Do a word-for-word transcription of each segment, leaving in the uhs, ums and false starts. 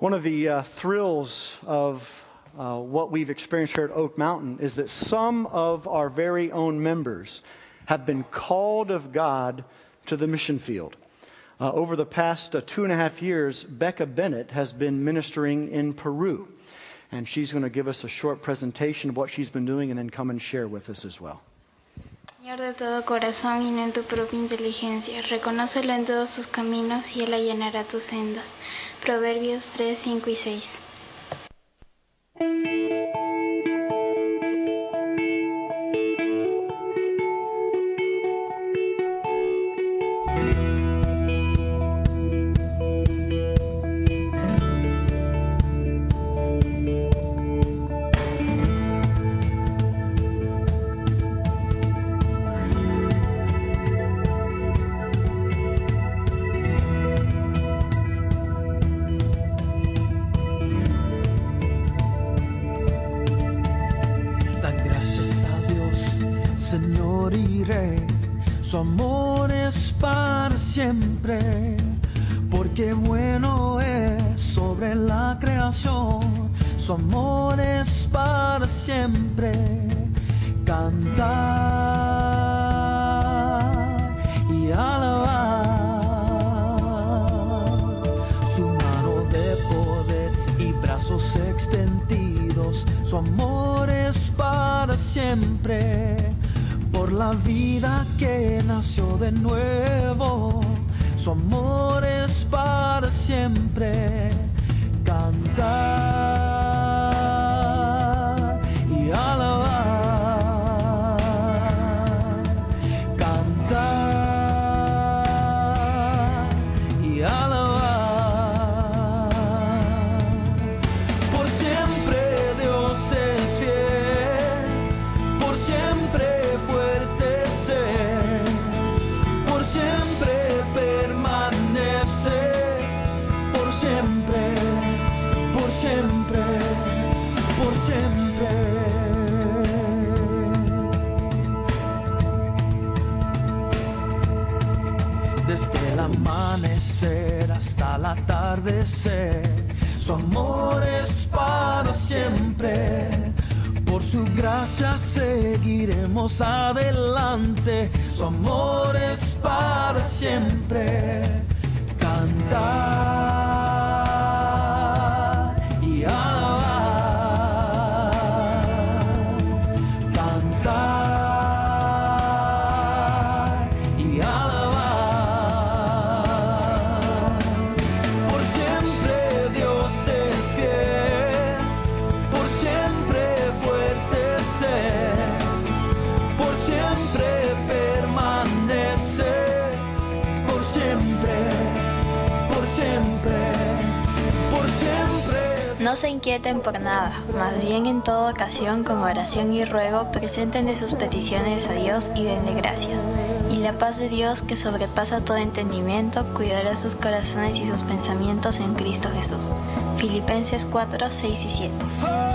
One of the uh, thrills of uh, what we've experienced here at Oak Mountain is that some of our very own members have been called of God to the mission field. Uh, over the past uh, two and a half years, Becca Bennett has been ministering in Peru. And she's going to give us a short presentation of what she's been doing and then come and share with us as well. Señor de todo corazón y no en tu propia inteligencia, reconócelo en todos tus caminos y Él allanará tus sendas. Proverbios tres, cinco y seis. Su amor es para siempre, porque bueno es sobre la creación. Su amor es para siempre. Cantar y alabar. Su mano de poder y brazos extendidos. Su amor es para siempre. Por la vida que nació de nuevo, su amor es para siempre. Cantar y alabar, cantar y alabar. Por siempre Dios es fiel, por siempre por siempre permanece, por siempre, por siempre, por siempre. Desde el amanecer hasta el atardecer, su amor es para siempre. Por su gracia seguiremos adelante. Su amor es para siempre. Cantar y alabar. Cantar y alabar. Por siempre Dios es fiel. Por siempre por siempre permanece, por siempre, por siempre, por siempre. No se inquieten por nada, más bien en toda ocasión con oración y ruego preséntenle sus peticiones a Dios y denle gracias. Y la paz de Dios, que sobrepasa todo entendimiento, cuidará sus corazones y sus pensamientos en Cristo Jesús. Filipenses cuatro, seis y siete.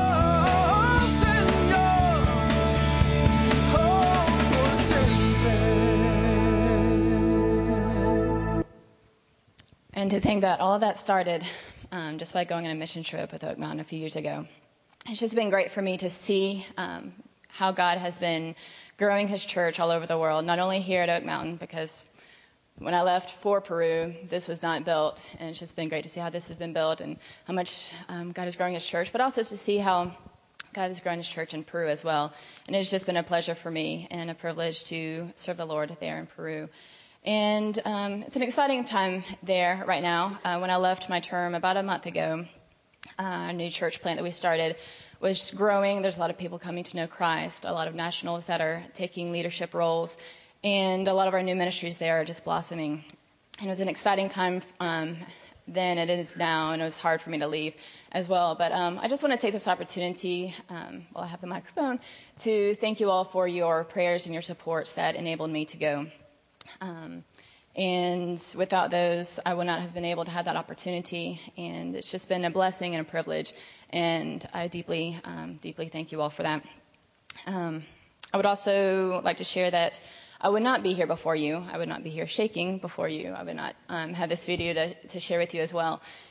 And to think that all of that started um, just by going on a mission trip with Oak Mountain a few years ago. It's just been great for me to see um, how God has been growing his church all over the world, not only here at Oak Mountain, because when I left for Peru, this was not built, and it's just been great to see how this has been built and how much um, God is growing his church, but also to see how God is growing his church in Peru as well. And it's just been a pleasure for me and a privilege to serve the Lord there in Peru. And um, it's an exciting time there right now. Uh, when I left my term about a month ago, uh, a new church plant that we started was growing. There's a lot of people coming to know Christ, a lot of nationals that are taking leadership roles, and a lot of our new ministries there are just blossoming. And it was an exciting time um, then, it is now, and it was hard for me to leave as well. But um, I just want to take this opportunity, um, while I have the microphone, to thank you all for your prayers and your supports that enabled me to go. Um, and without those, I would not have been able to have that opportunity. And it's just been a blessing and a privilege. And I deeply, um, deeply thank you all for that. Um, I would also like to share that I would not be here before you. I would not be here shaking before you. I would not um, have this video to, to share with you as well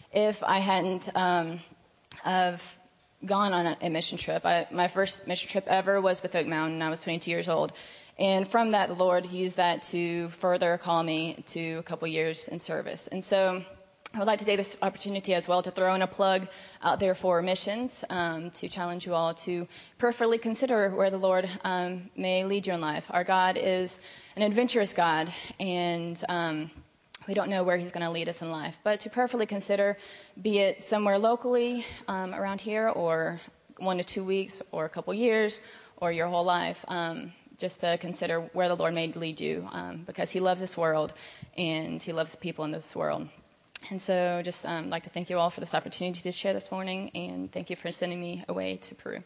if I hadn't um, of gone on a, a mission trip. I, my first mission trip ever was with Oak Mountain. I was twenty-two years old. And from that, the Lord used that to further call me to a couple years in service. And so I would like to take this opportunity as well to throw in a plug out there for missions, um, to challenge you all to prayerfully consider where the Lord um, may lead you in life. Our God is an adventurous God, and um, we don't know where he's going to lead us in life. But to prayerfully consider, be it somewhere locally um, around here, or one to two weeks, or a couple years, or your whole life, um, just to consider where the Lord may lead you, um, because he loves this world, and he loves the people in this world. And so just um, like to thank you all for this opportunity to share this morning, and thank you for sending me away to Peru.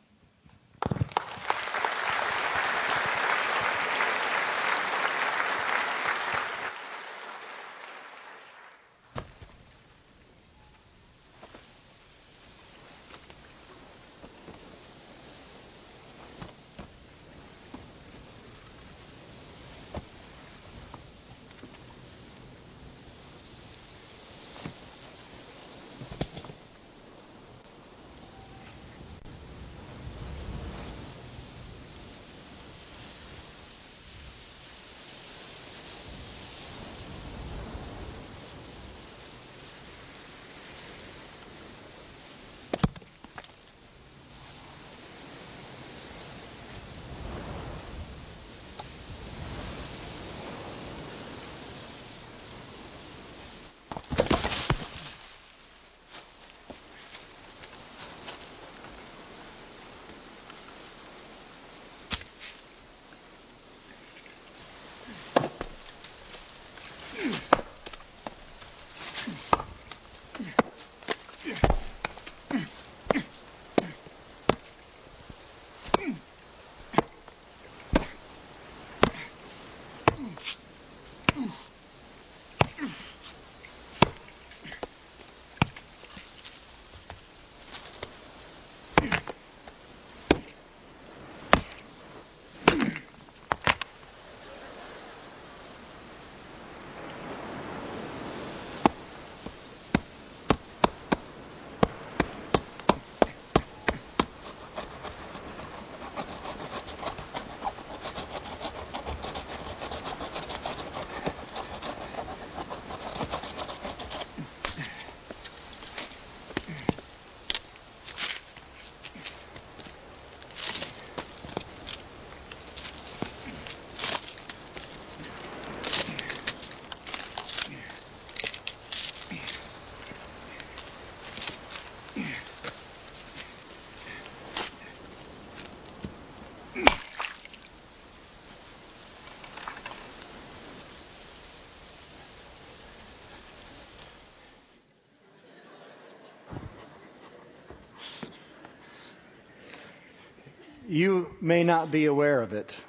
You may not be aware of it,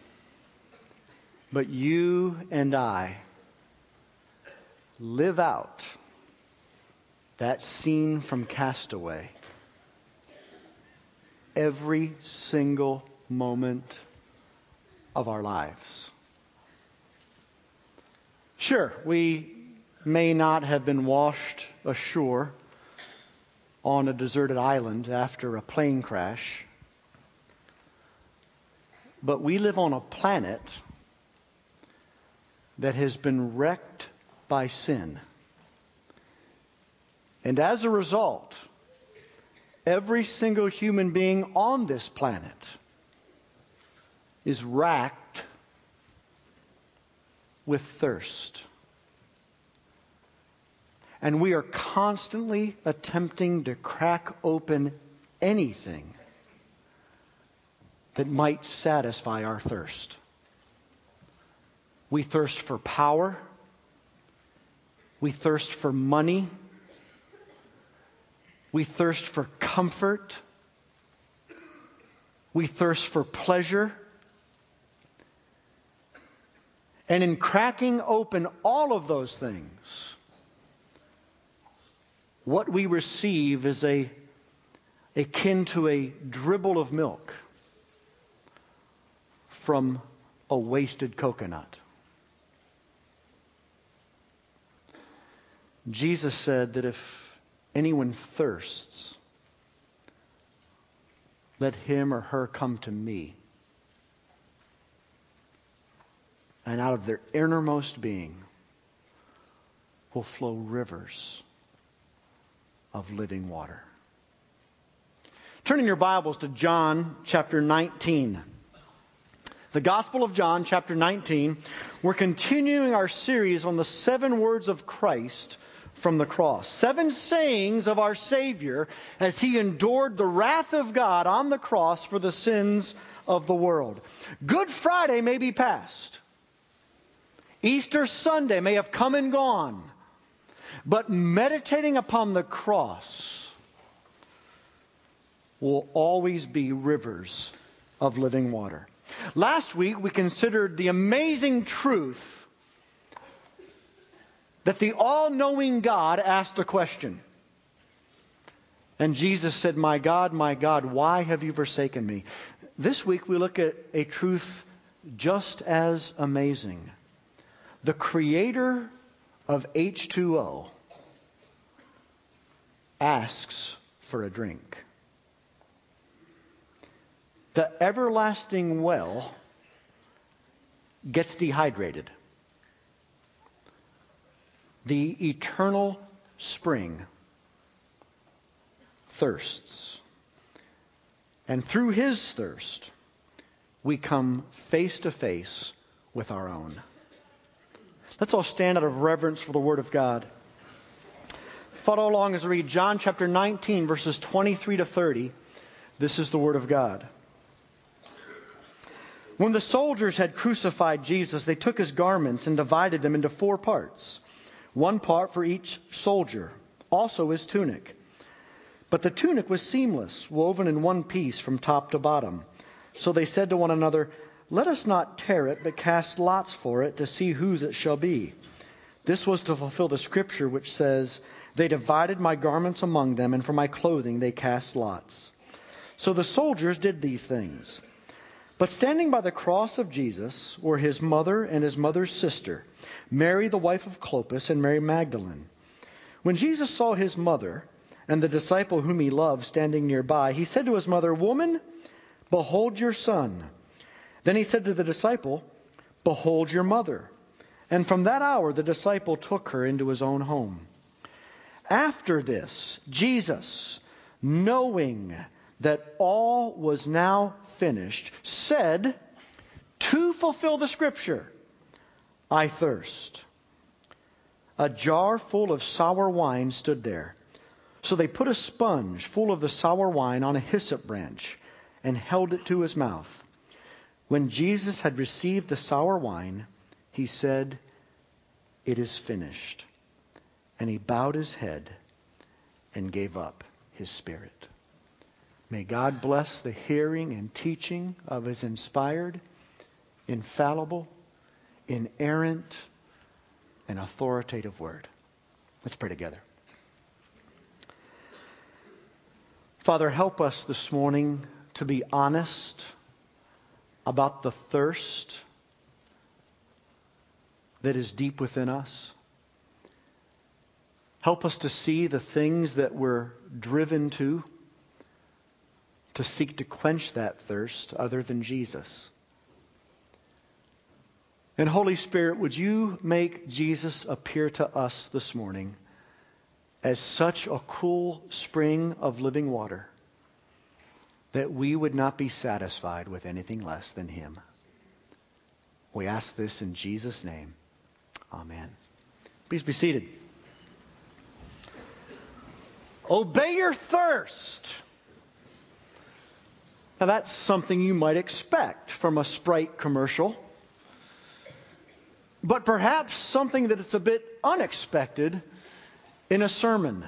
but you and I live out that scene from Castaway every single moment of our lives. Sure, we may not have been washed ashore on a deserted island after a plane crash, but we live on a planet that has been wrecked by sin. And as a result, every single human being on this planet is racked with thirst. And we are constantly attempting to crack open anything that might satisfy our thirst. We thirst for power. We thirst for money. We thirst for comfort. We thirst for pleasure. And in cracking open all of those things, what we receive is a akin to a dribble of milk from a wasted coconut. Jesus said that if anyone thirsts, let him or her come to me. And out of their innermost being will flow rivers of living water. Turn in your Bibles to John chapter nineteen. The Gospel of John chapter nineteen. We're continuing our series on the seven words of Christ from the cross. Seven sayings of our Savior as He endured the wrath of God on the cross for the sins of the world. Good Friday may be past. Easter Sunday may have come and gone. But meditating upon the cross will always be rivers of living water. Last week we considered the amazing truth that the all-knowing God asked a question. And Jesus said, "My God, my God, why have you forsaken me?" This week we look at a truth just as amazing. The Creator of H two O asks for a drink. The everlasting well gets dehydrated. The eternal spring thirsts. And through His thirst, we come face to face with our own. Let's all stand out of reverence for the Word of God. Follow along as I read John chapter nineteen, verses twenty-three to thirty. This is the Word of God. When the soldiers had crucified Jesus, they took His garments and divided them into four parts, one part for each soldier, also His tunic. But the tunic was seamless, woven in one piece from top to bottom. So they said to one another, "Let us not tear it, but cast lots for it to see whose it shall be." This was to fulfill the scripture which says, "They divided my garments among them, and for my clothing they cast lots." So the soldiers did these things. But standing by the cross of Jesus were His mother and His mother's sister, Mary the wife of Clopas and Mary Magdalene. When Jesus saw His mother and the disciple whom He loved standing nearby, He said to His mother, "Woman, behold your son." Then He said to the disciple, "Behold your mother." And from that hour the disciple took her into his own home. After this, Jesus, knowing that all was now finished, said, to fulfill the scripture, "I thirst." A jar full of sour wine stood there. So they put a sponge full of the sour wine on a hyssop branch and held it to His mouth. When Jesus had received the sour wine, He said, "It is finished." And He bowed His head and gave up His spirit. May God bless the hearing and teaching of His inspired, infallible, inerrant, and authoritative word. Let's pray together. Father, help us this morning to be honest about the thirst that is deep within us. Help us to see the things that we're driven to, to seek to quench that thirst other than Jesus. And Holy Spirit, would you make Jesus appear to us this morning as such a cool spring of living water that we would not be satisfied with anything less than Him. We ask this in Jesus' name. Amen. Please be seated. Obey your thirst. Now that's something you might expect from a Sprite commercial. But perhaps something that it's a bit unexpected in a sermon.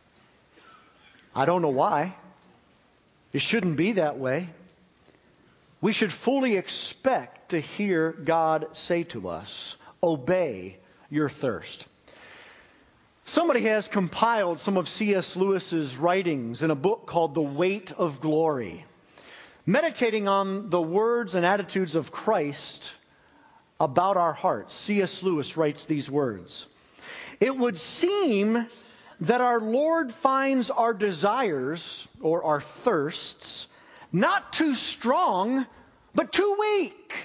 I don't know why. It shouldn't be that way. We should fully expect to hear God say to us, "Obey your thirst." Somebody has compiled some of C S Lewis's writings in a book called The Weight of Glory, meditating on the words and attitudes of Christ about our hearts. C S Lewis writes these words: it would seem that our Lord finds our desires or our thirsts not too strong, but too weak.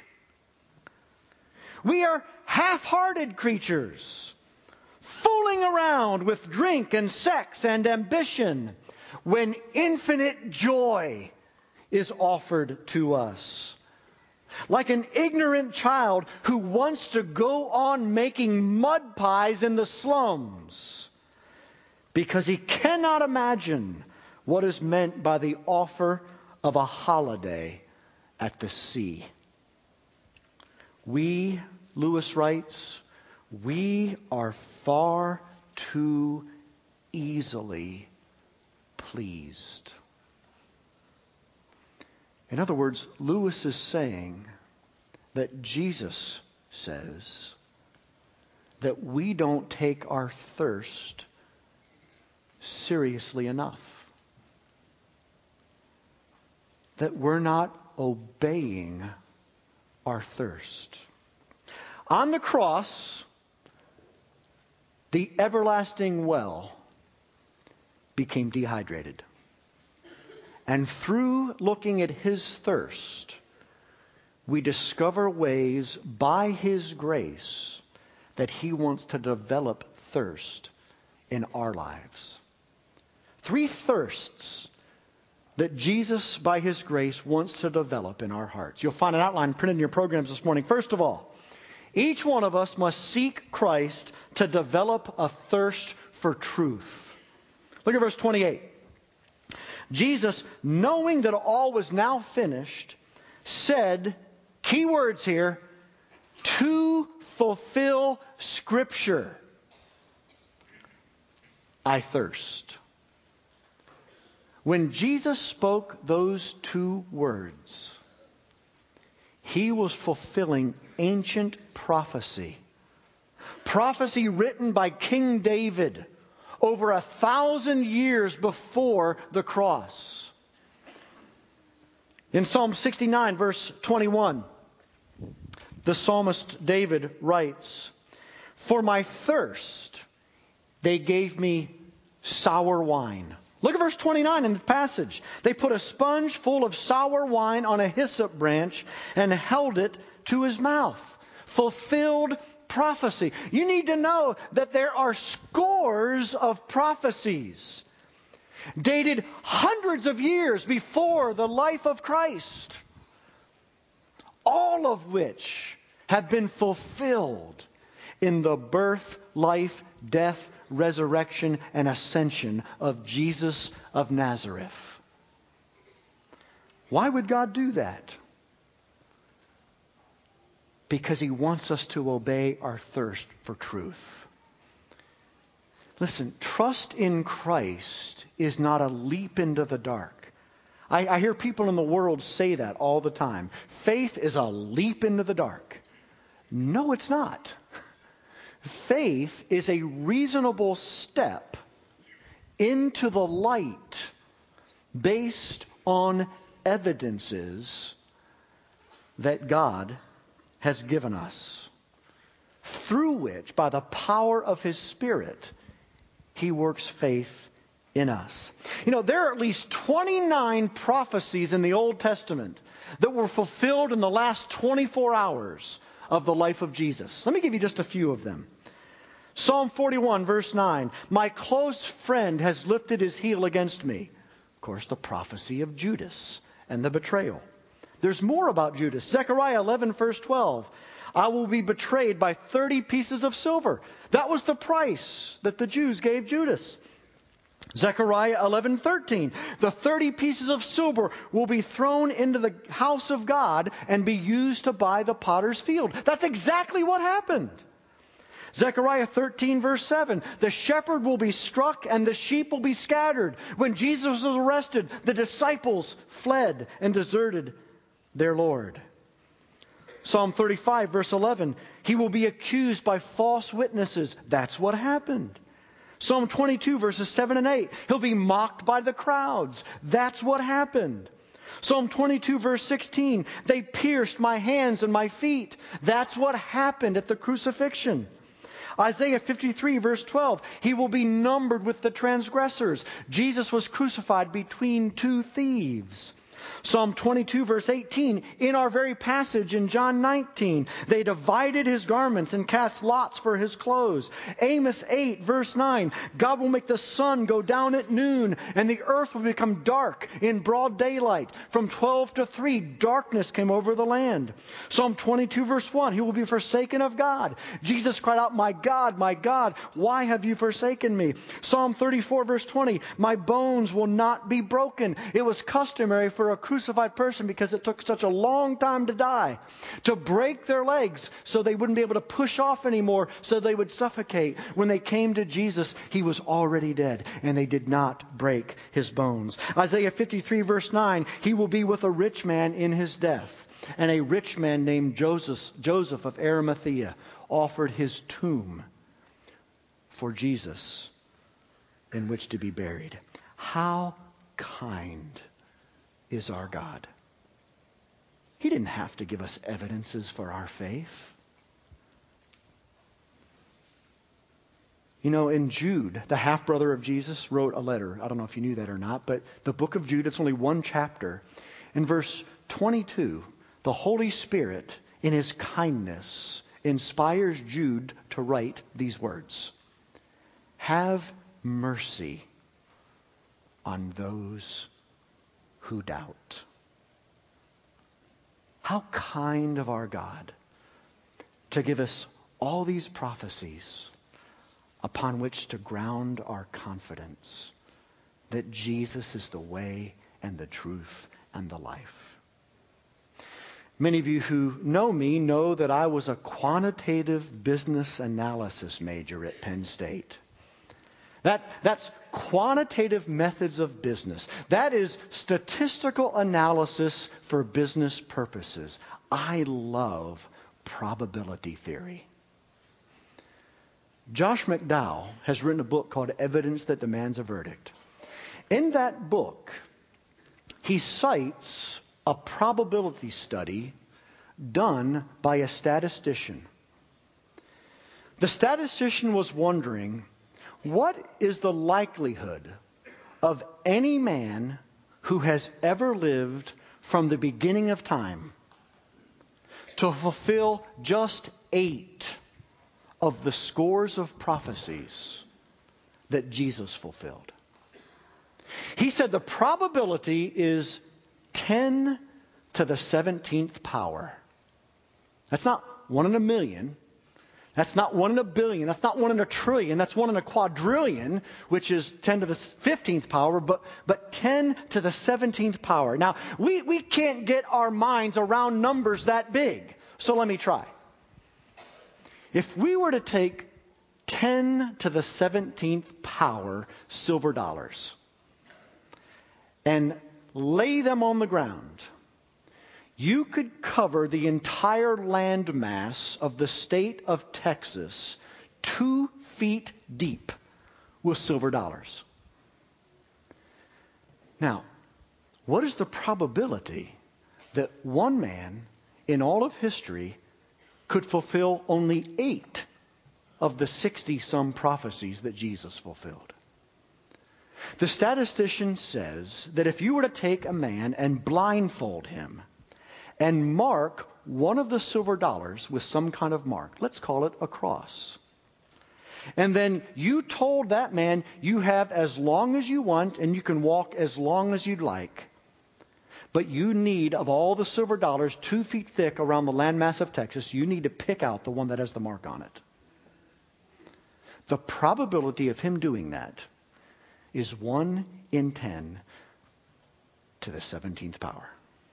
We are half-hearted creatures, fooling around with drink and sex and ambition when infinite joy is offered to us. Like an ignorant child who wants to go on making mud pies in the slums because he cannot imagine what is meant by the offer of a holiday at the sea. We, Lewis writes, we are far too easily pleased. In other words, Lewis is saying that Jesus says that we don't take our thirst seriously enough. That we're not obeying our thirst. On the cross, the everlasting well became dehydrated. And through looking at His thirst, we discover ways by His grace that He wants to develop thirst in our lives. Three thirsts that Jesus, by His grace, wants to develop in our hearts. You'll find an outline printed in your programs this morning. First of all, each one of us must seek Christ to develop a thirst for truth. Look at verse twenty-eight. Jesus, knowing that all was now finished, said, key words here, to fulfill Scripture, I thirst. When Jesus spoke those two words, He was fulfilling ancient prophecy. Prophecy written by King David over a thousand years before the cross. In Psalm sixty-nine, verse twenty-one, the psalmist David writes, "For my thirst they gave me sour wine." Look at verse twenty-nine in the passage. They put a sponge full of sour wine on a hyssop branch and held it to his mouth. Fulfilled prophecy. You need to know that there are scores of prophecies dated hundreds of years before the life of Christ, all of which have been fulfilled in the birth, life, death, resurrection, and ascension of Jesus of Nazareth. Why would God do that? Because He wants us to obey our thirst for truth. Listen, trust in Christ is not a leap into the dark. I, I hear people in the world say that all the time. Faith is a leap into the dark. No, it's not. Faith is a reasonable step into the light based on evidences that God has given us, through which, by the power of His Spirit, He works faith in us. You know, there are at least twenty-nine prophecies in the Old Testament that were fulfilled in the last twenty-four hours of the life of Jesus. Let me give you just a few of them. Psalm forty-one, verse nine. My close friend has lifted his heel against me. Of course, the prophecy of Judas and the betrayal. There's more about Judas. Zechariah eleven, verse twelve. I will be betrayed by thirty pieces of silver. That was the price that the Jews gave Judas. Zechariah eleven, thirteen. The thirty pieces of silver will be thrown into the house of God and be used to buy the potter's field. That's exactly what happened. Zechariah thirteen, verse seven. The shepherd will be struck and the sheep will be scattered. When Jesus was arrested, the disciples fled and deserted their Lord. Psalm thirty-five, verse eleven. He will be accused by false witnesses. That's what happened. Psalm twenty-two, verses seven and eight. He'll be mocked by the crowds. That's what happened. Psalm twenty-two, verse sixteen. They pierced my hands and my feet. That's what happened at the crucifixion. Isaiah fifty-three verse twelve, he will be numbered with the transgressors. Jesus was crucified between two thieves. Psalm twenty-two verse eighteen, in our very passage in John nineteen, they divided his garments and cast lots for his clothes. Amos eight verse nine, God will make the sun go down at noon and the earth will become dark in broad daylight. From twelve to three, darkness came over the land. Psalm twenty-two verse one, he will be forsaken of God. Jesus cried out, my God, my God, why have you forsaken me? Psalm thirty-four verse twenty, my bones will not be broken. It was customary for a crucified person, because it took such a long time to die, to break their legs so they wouldn't be able to push off anymore, so they would suffocate. When they came to Jesus, he was already dead, and they did not break his bones. Isaiah fifty-three verse nine, he will be with a rich man in his death. And a rich man named Joseph, Joseph of Arimathea offered his tomb for Jesus in which to be buried. How kind is our God. He didn't have to give us evidences for our faith. You know, in Jude, the half-brother of Jesus wrote a letter. I don't know if you knew that or not, but the book of Jude, it's only one chapter. In verse twenty-two, the Holy Spirit, in his kindness, inspires Jude to write these words. Have mercy on those who doubt. How kind of our God to give us all these prophecies upon which to ground our confidence that Jesus is the way and the truth and the life. Many of you who know me know that I was a quantitative business analysis major at Penn State. That, that's quantitative methods of business. That is statistical analysis for business purposes. I love probability theory. Josh McDowell has written a book called Evidence That Demands a Verdict. In that book, he cites a probability study done by a statistician. The statistician was wondering, what is the likelihood of any man who has ever lived from the beginning of time to fulfill just eight of the scores of prophecies that Jesus fulfilled? He said the probability is ten to the seventeenth power. That's not one in a million. That's not one in a billion. That's not one in a trillion. That's one in a quadrillion, which is ten to the fifteenth power, but, but ten to the seventeenth power. Now, we, we can't get our minds around numbers that big. So let me try. If we were to take ten to the seventeenth power silver dollars and lay them on the ground, you could cover the entire land mass of the state of Texas two feet deep with silver dollars. Now, what is the probability that one man in all of history could fulfill only eight of the sixty-some prophecies that Jesus fulfilled? The statistician says that if you were to take a man and blindfold him and mark one of the silver dollars with some kind of mark, let's call it a cross, and then you told that man you have as long as you want and you can walk as long as you'd like, but you need, of all the silver dollars two feet thick around the landmass of Texas, you need to pick out the one that has the mark on it. The probability of him doing that is one in ten to the seventeenth power.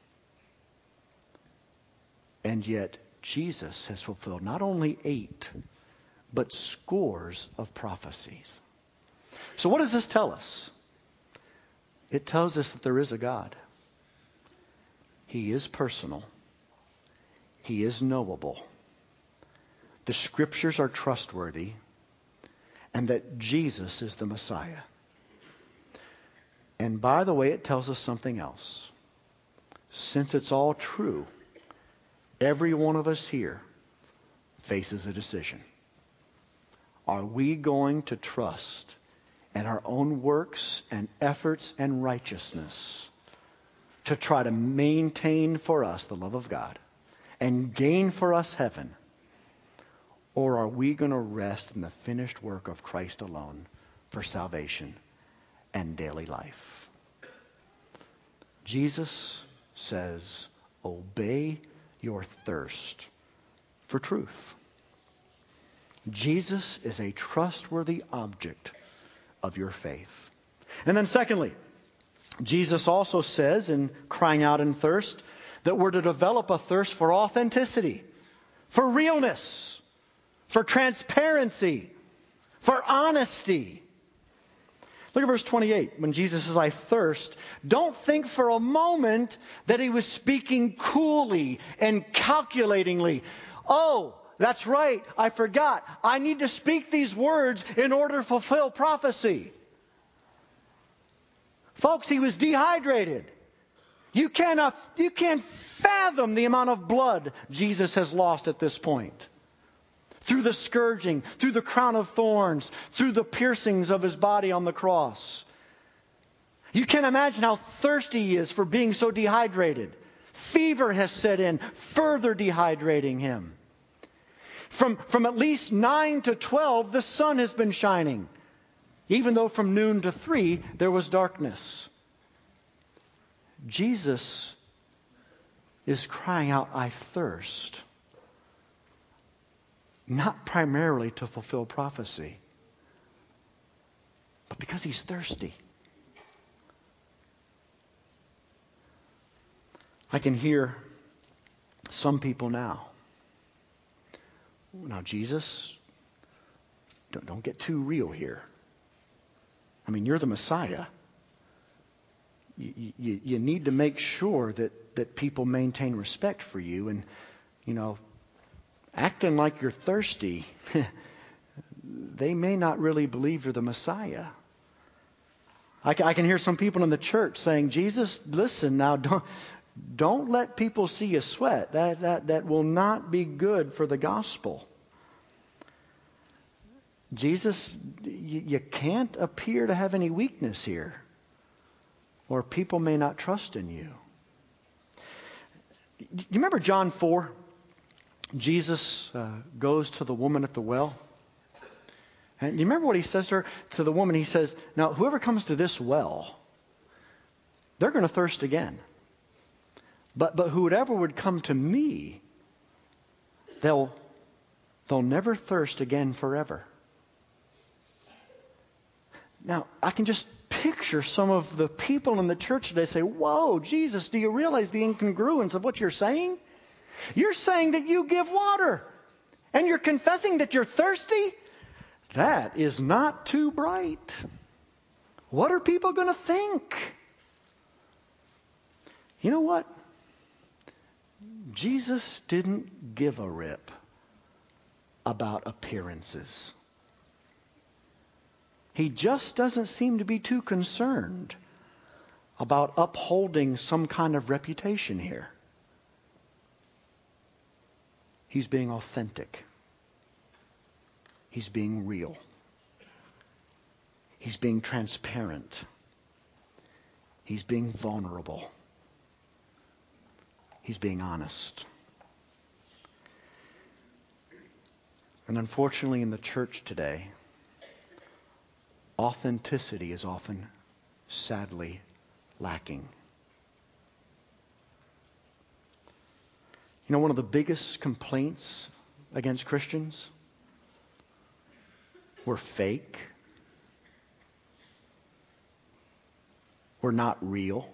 And yet, Jesus has fulfilled not only eight, but scores of prophecies. So what does this tell us? It tells us that there is a God. He is personal. He is knowable. The Scriptures are trustworthy. And that Jesus is the Messiah. And by the way, it tells us something else. Since it's all true, every one of us here faces a decision. Are we going to trust in our own works and efforts and righteousness to try to maintain for us the love of God and gain for us heaven? Or are we going to rest in the finished work of Christ alone for salvation and daily life? Jesus says, obey your thirst for truth. Jesus is a trustworthy object of your faith. And then secondly, Jesus also says in crying out in thirst that we're to develop a thirst for authenticity, for realness, for transparency, for honesty. Look at verse twenty-eight. When Jesus says, I thirst, don't think for a moment that he was speaking coolly and calculatingly. Oh, that's right. I forgot. I need to speak these words in order to fulfill prophecy. Folks, he was dehydrated. You cannot, you can't fathom the amount of blood Jesus has lost at this point. Through the scourging, through the crown of thorns, through the piercings of his body on the cross. You can't imagine how thirsty he is for being so dehydrated. Fever has set in, further dehydrating him. From, from at least nine to twelve, the sun has been shining. Even though from noon to three, there was darkness. Jesus is crying out, I thirst. Not primarily to fulfill prophecy, but because he's thirsty. I can hear some people now. Now, Jesus, don't, don't get too real here. I mean, you're the Messiah. You, you, you need to make sure that, that people maintain respect for you. And, you know, acting like you're thirsty, they may not really believe you're the Messiah. I, I can hear some people in the church saying, Jesus, listen now, don't, don't let people see you sweat. That, that, that will not be good for the gospel. Jesus, you, you can't appear to have any weakness here, or people may not trust in you. You remember John four? Jesus uh, goes to the woman at the well. And you remember what he says to her, to the woman? He says, now whoever comes to this well, they're going to thirst again. But but whoever would come to me, they'll they'll never thirst again forever. Now, I can just picture some of the people in the church today say, whoa, Jesus, do you realize the incongruence of what you're saying? You're saying that you give water, and you're confessing that you're thirsty? That is not too bright. What are people going to think? You know what? Jesus didn't give a rip about appearances. He just doesn't seem to be too concerned about upholding some kind of reputation here. He's being authentic. He's being real. He's being transparent. He's being vulnerable. He's being honest. And unfortunately, in the church today, authenticity is often, sadly, lacking. You know, one of the biggest complaints against Christians? We're fake. We're not real.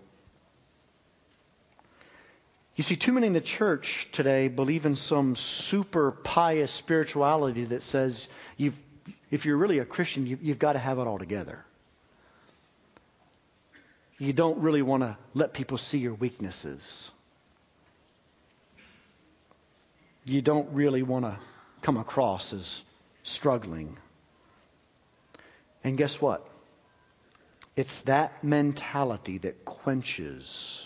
You see, too many in the church today believe in some super pious spirituality that says you've If you're really a Christian, you've, you've got to have it all together. You don't really want to let people see your weaknesses. You don't really want to come across as struggling. And guess what? It's that mentality that quenches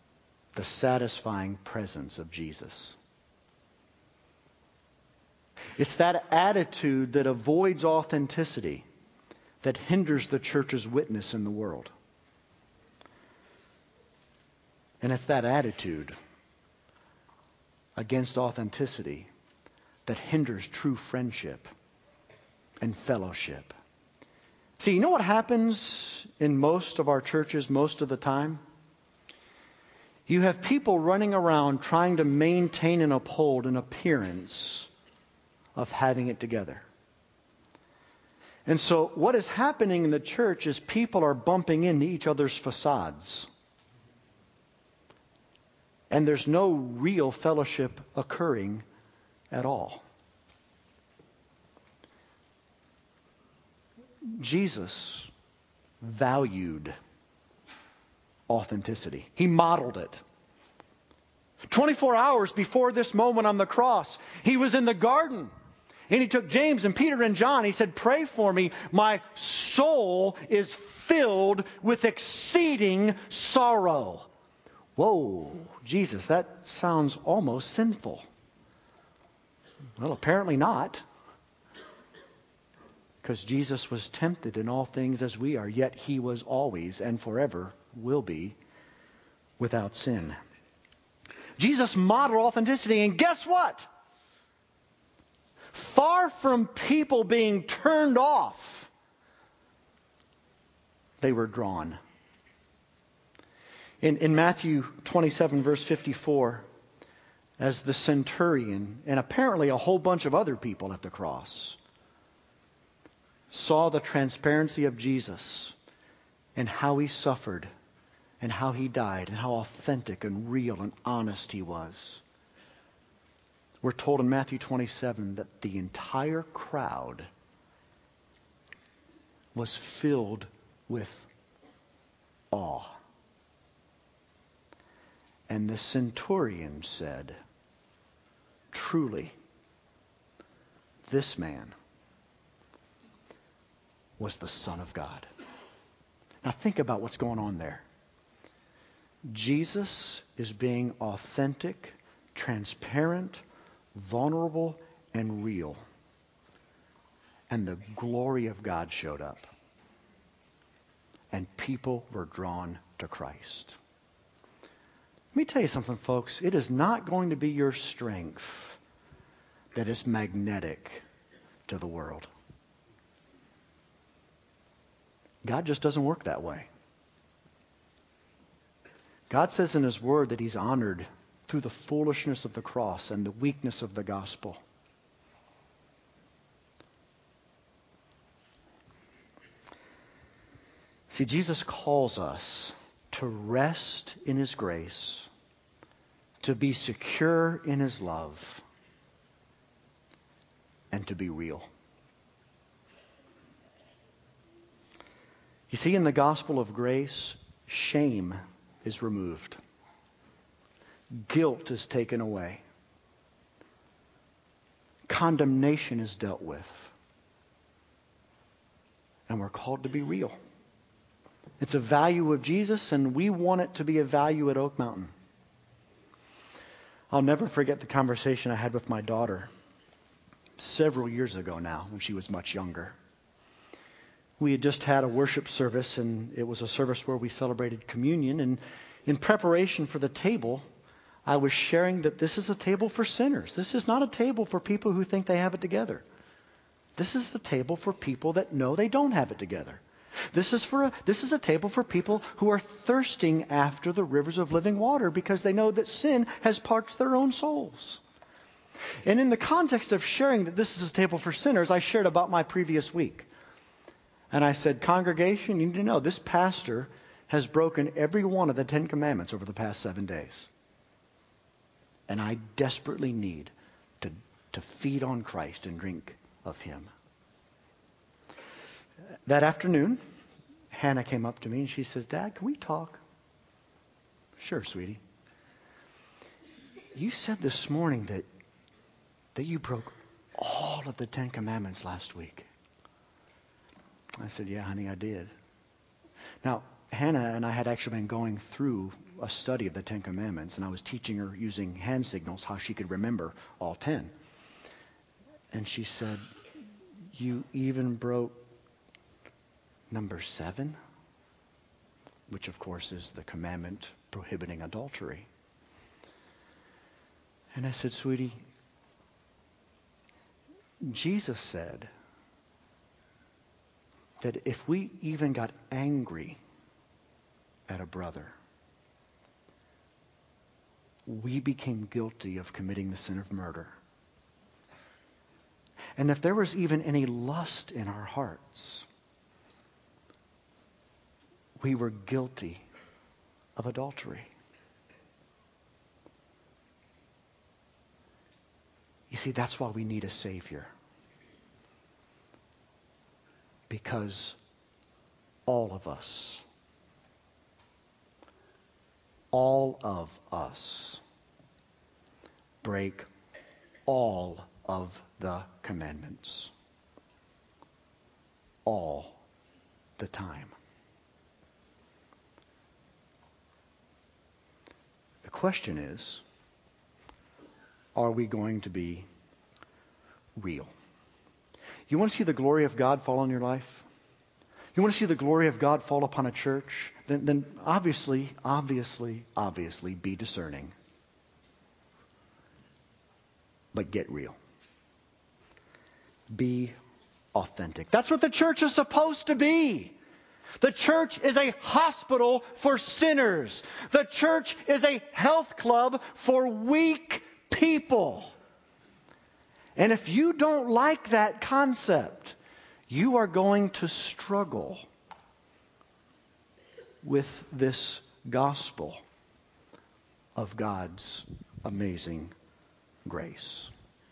the satisfying presence of Jesus. It's that attitude that avoids authenticity that hinders the church's witness in the world. And it's that attitude against authenticity that hinders true friendship and fellowship. See, you know what happens in most of our churches most of the time? You have people running around trying to maintain and uphold an appearance of having it together. And so what is happening in the church is people are bumping into each other's facades. And there's no real fellowship occurring at all. Jesus valued authenticity. He modeled it. twenty-four hours before this moment on the cross, he was in the garden. And he took James and Peter and John. He said, "Pray for me. My soul is filled with exceeding sorrow." Whoa, Jesus, that sounds almost sinful. Well, apparently not. Because Jesus was tempted in all things as we are, yet he was always and forever will be without sin. Jesus modeled authenticity, and guess what? Far from people being turned off, they were drawn. In, in Matthew twenty-seven, verse fifty-four, as the centurion, and apparently a whole bunch of other people at the cross, saw the transparency of Jesus and how he suffered and how he died and how authentic and real and honest he was. We're told in Matthew twenty-seven that the entire crowd was filled with awe. And the centurion said, "Truly, this man was the Son of God." Now think about what's going on there. Jesus is being authentic, transparent, vulnerable, and real. And the glory of God showed up. And people were drawn to Christ. Let me tell you something, folks. It is not going to be your strength that is magnetic to the world. God just doesn't work that way. God says in His Word that He's honored through the foolishness of the cross and the weakness of the gospel. See, Jesus calls us to rest in His grace, to be secure in His love, and to be real. You see, in the gospel of grace, shame is removed. Guilt is taken away. Condemnation is dealt with. And we're called to be real. It's a value of Jesus, and we want it to be a value at Oak Mountain. I'll never forget the conversation I had with my daughter several years ago now, when she was much younger. We had just had a worship service, and it was a service where we celebrated communion. And in preparation for the table, I was sharing that this is a table for sinners. This is not a table for people who think they have it together. This is the table for people that know they don't have it together. This is for a, this is a table for people who are thirsting after the rivers of living water because they know that sin has parched their own souls. And in the context of sharing that this is a table for sinners, I shared about my previous week. And I said, congregation, you need to know this pastor has broken every one of the Ten Commandments over the past seven days. And I desperately need to, to feed on Christ and drink of Him. That afternoon, Hannah came up to me and she says, "Dad, can we talk?" "Sure, sweetie." "You said this morning that that you broke all of the Ten Commandments last week." I said, "Yeah, honey, I did." Now, Hannah and I had actually been going through a study of the Ten Commandments, and I was teaching her using hand signals how she could remember all ten. And she said, you even broke number seven, which of course is the commandment prohibiting adultery. And I said, sweetie, Jesus said that if we even got angry at a brother, we became guilty of committing the sin of murder. And if there was even any lust in our hearts, we were guilty of adultery. You see, that's why we need a Savior. Because all of us, all of us break all of the commandments. All the time. The question is, are we going to be real? You want to see the glory of God fall on your life? You want to see the glory of God fall upon a church? Then, then obviously, obviously, obviously be discerning. But get real. Be authentic. That's what the church is supposed to be. The church is a hospital for sinners. The church is a health club for weak people. And if you don't like that concept, you are going to struggle with this gospel of God's amazing grace.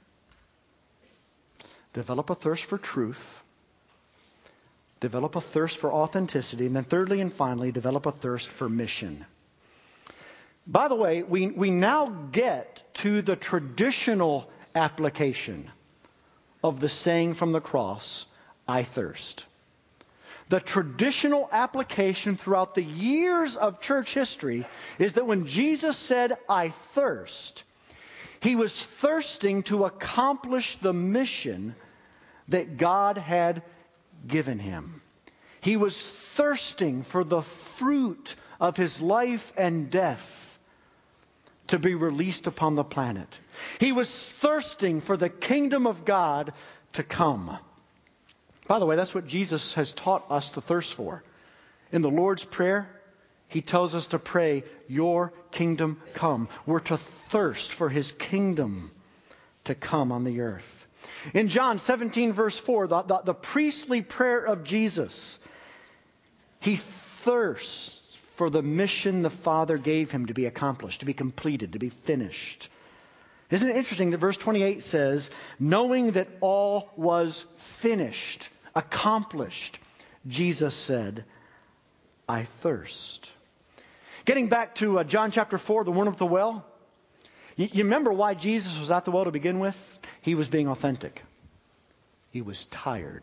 Develop a thirst for truth. Develop a thirst for authenticity. And then thirdly and finally, develop a thirst for mission. By the way, we, we now get to the traditional application of the saying from the cross, I thirst. The traditional application throughout the years of church history is that when Jesus said, I thirst, He was thirsting to accomplish the mission that God had given Him. He was thirsting for the fruit of His life and death to be released upon the planet. He was thirsting for the kingdom of God to come. By the way, that's what Jesus has taught us to thirst for. In the Lord's Prayer, He tells us to pray, your kingdom come. We're to thirst for His kingdom to come on the earth. In John seventeen, verse four, the, the, the priestly prayer of Jesus, He thirsts for the mission the Father gave Him to be accomplished, to be completed, to be finished. Isn't it interesting that verse twenty-eight says, knowing that all was finished, accomplished, Jesus said, I thirst. Getting back to uh, John chapter four, the woman at the well. You, you remember why Jesus was at the well to begin with? He was being authentic. He was tired.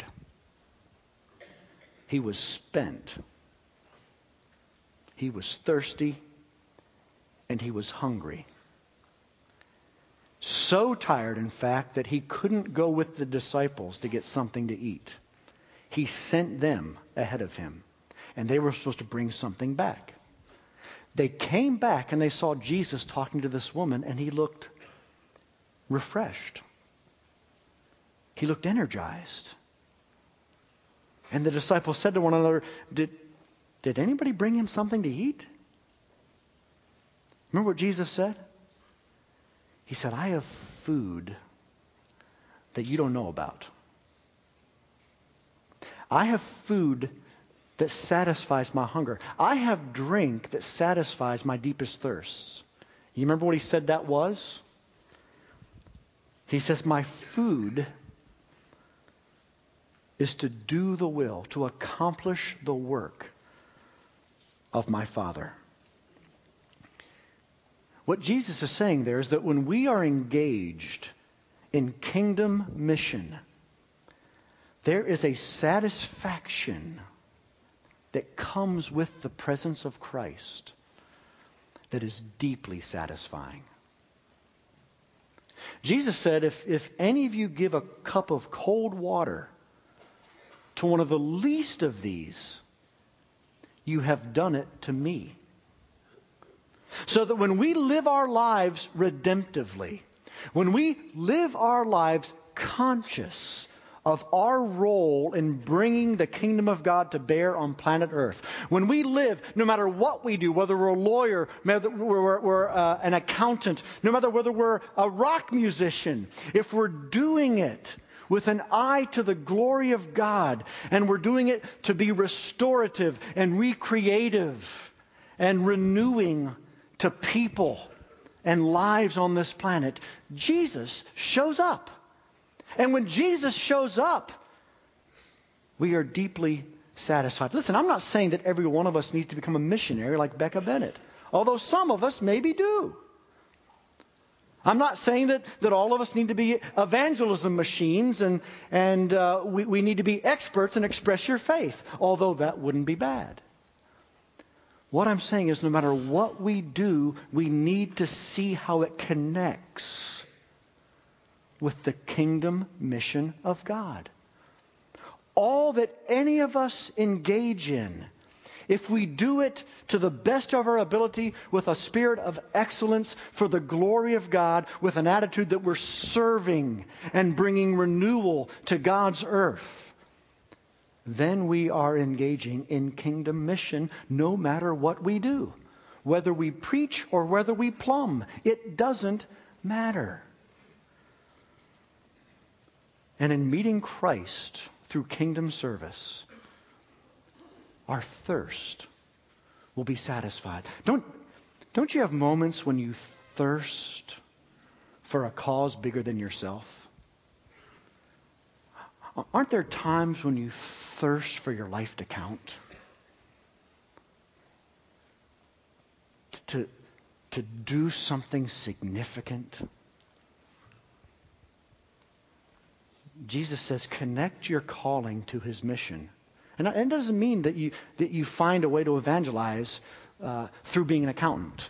He was spent. He was thirsty. And he was hungry. So tired, in fact, that he couldn't go with the disciples to get something to eat. He sent them ahead of him. And they were supposed to bring something back. They came back and they saw Jesus talking to this woman, and he looked refreshed. He looked energized. And the disciples said to one another, Did, did anybody bring him something to eat? Remember what Jesus said? He said, I have food that you don't know about. I have food that satisfies my hunger. I have drink that satisfies my deepest thirsts. You remember what he said that was? He says, my food is to do the will, to accomplish the work of my Father. What Jesus is saying there is that when we are engaged in kingdom mission, there is a satisfaction that comes with the presence of Christ that is deeply satisfying. Jesus said, if, if any of you give a cup of cold water to one of the least of these, you have done it to me. So that when we live our lives redemptively, when we live our lives conscious of our role in bringing the kingdom of God to bear on planet Earth, when we live, no matter what we do, whether we're a lawyer, whether we're, we're uh, an accountant, no matter whether we're a rock musician, if we're doing it with an eye to the glory of God, and we're doing it to be restorative and recreative and renewing to people and lives on this planet, Jesus shows up. And when Jesus shows up, we are deeply satisfied. Listen, I'm not saying that every one of us needs to become a missionary like Becca Bennett, although some of us maybe do. I'm not saying that, that all of us need to be evangelism machines and, and uh, we, we need to be experts and express your faith, although that wouldn't be bad. What I'm saying is no matter what we do, we need to see how it connects with the kingdom mission of God. All that any of us engage in, if we do it to the best of our ability with a spirit of excellence for the glory of God, with an attitude that we're serving and bringing renewal to God's earth, then we are engaging in kingdom mission no matter what we do. Whether we preach or whether we plumb, it doesn't matter. And in meeting Christ through kingdom service, our thirst will be satisfied. Don't, don't you have moments when you thirst for a cause bigger than yourself? Aren't there times when you thirst for your life to count? To, to do something significant? Jesus says, connect your calling to His mission. And it doesn't mean that you that you find a way to evangelize uh, through being an accountant.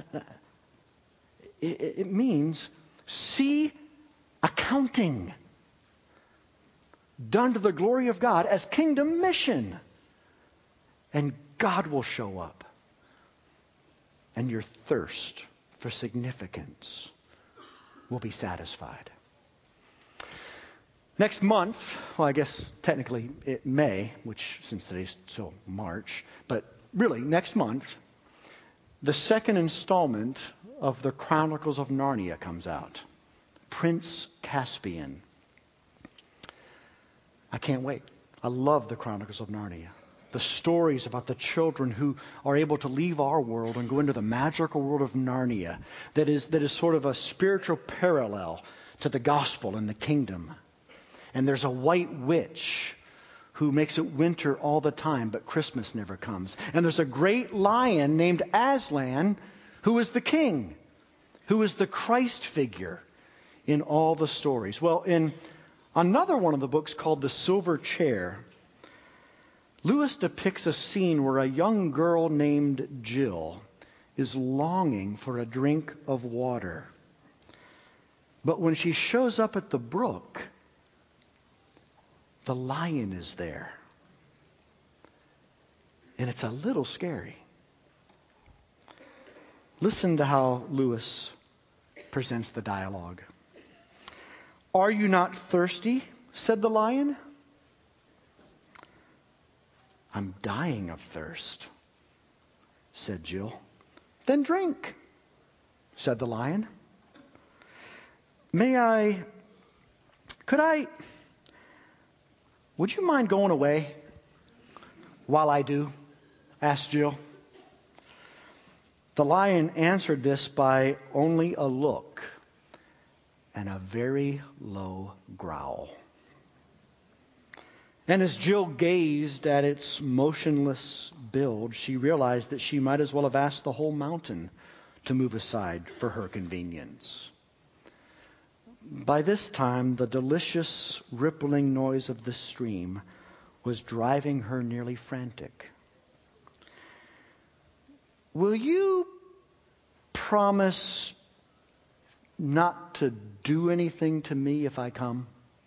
It, it means see accounting done to the glory of God as kingdom mission. And God will show up. And your thirst for significance will be satisfied. Next month, well, I guess technically it May, which since today's still March, but really next month, the second installment of the Chronicles of Narnia comes out. Prince Caspian. I can't wait. I love the Chronicles of Narnia. The stories about the children who are able to leave our world and go into the magical world of Narnia that is, that is sort of a spiritual parallel to the gospel and the kingdom. And there's a white witch who makes it winter all the time, but Christmas never comes. And there's a great lion named Aslan who is the king, who is the Christ figure in all the stories. Well, in another one of the books called The Silver Chair, Lewis depicts a scene where a young girl named Jill is longing for a drink of water. But when she shows up at the brook, the lion is there. And it's a little scary. Listen to how Lewis presents the dialogue. "Are you not thirsty?" said the lion. "I'm dying of thirst," said Jill. "Then drink," said the lion. May I, could I, would you mind going away while I do? Asked Jill. The lion answered this by only a look and a very low growl. And as Jill gazed at its motionless build, she realized that she might as well have asked the whole mountain to move aside for her convenience. By this time, the delicious rippling noise of the stream was driving her nearly frantic. "Will you promise not to do anything to me if I come?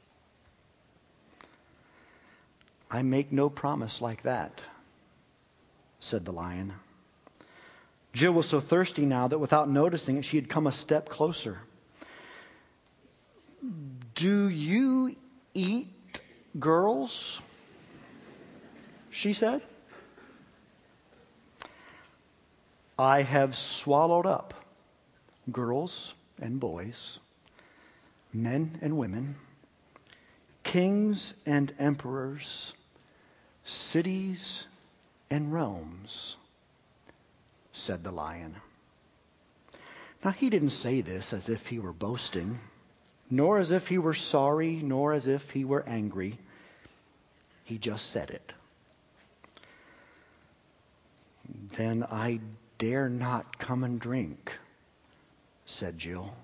I make no promise like that, said the lion. Jill was so thirsty now that without noticing it, she had come a step closer. Do you eat girls? She said. I have swallowed up girls and boys, men and women, kings and emperors, cities and realms, said the lion. Now he didn't say this as if he were boasting, nor as if he were sorry, nor as if he were angry. He just said it. Then I dare not come and drink, said Jill.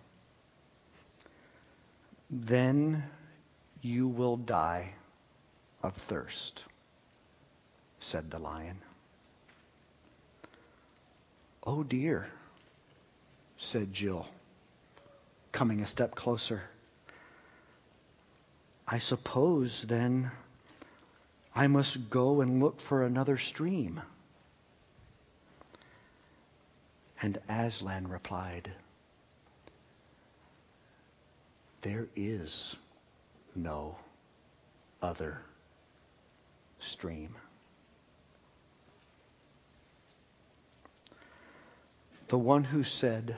Then you will die of thirst, said the lion. Oh dear, said Jill, coming a step closer. I suppose then I must go and look for another stream. And Aslan replied, there is no other stream. The one who said,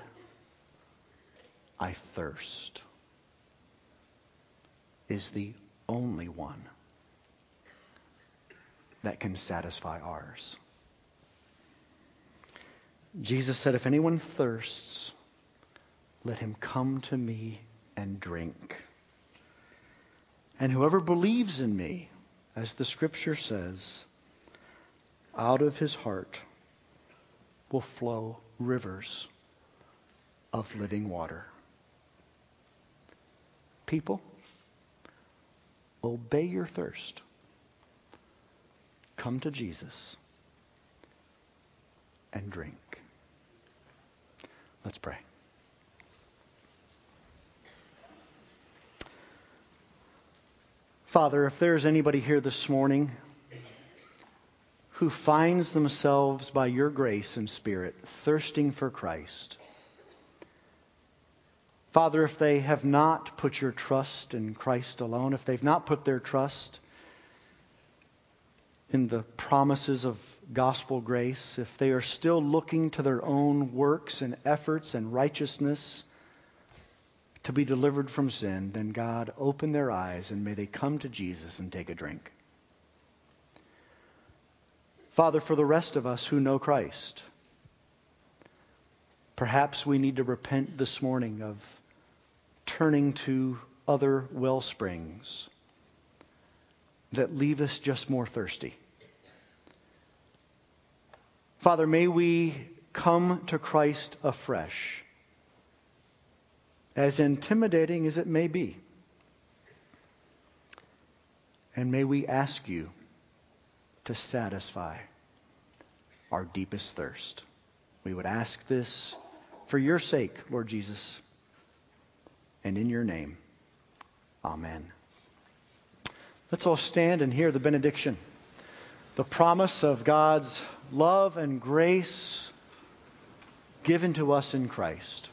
I thirst, is the only one that can satisfy ours. Jesus said, if anyone thirsts, let him come to me and drink. And whoever believes in me, as the scripture says, out of his heart will flow rivers of living water. People, obey your thirst. Come to Jesus and drink. Let's pray. Father, if there's anybody here this morning who finds themselves by your grace and Spirit thirsting for Christ, Father, if they have not put your trust in Christ alone, if they've not put their trust in the promises of gospel grace, if they are still looking to their own works and efforts and righteousness to be delivered from sin, then God, open their eyes and may they come to Jesus and take a drink. Father, for the rest of us who know Christ, perhaps we need to repent this morning of turning to other well springs that leave us just more thirsty. Father, may we come to Christ afresh, as intimidating as it may be. And may we ask you to satisfy our deepest thirst. We would ask this for your sake, Lord Jesus, and in your name. Amen. Let's all stand and hear the benediction. The promise of God's love and grace given to us in Christ.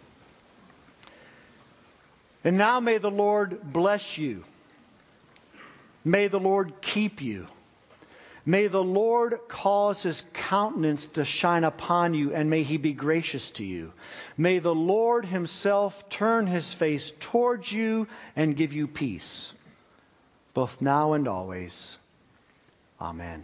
And now may the Lord bless you. May the Lord keep you. May the Lord cause his countenance to shine upon you, and may he be gracious to you. May the Lord himself turn his face towards you and give you peace, both now and always. Amen.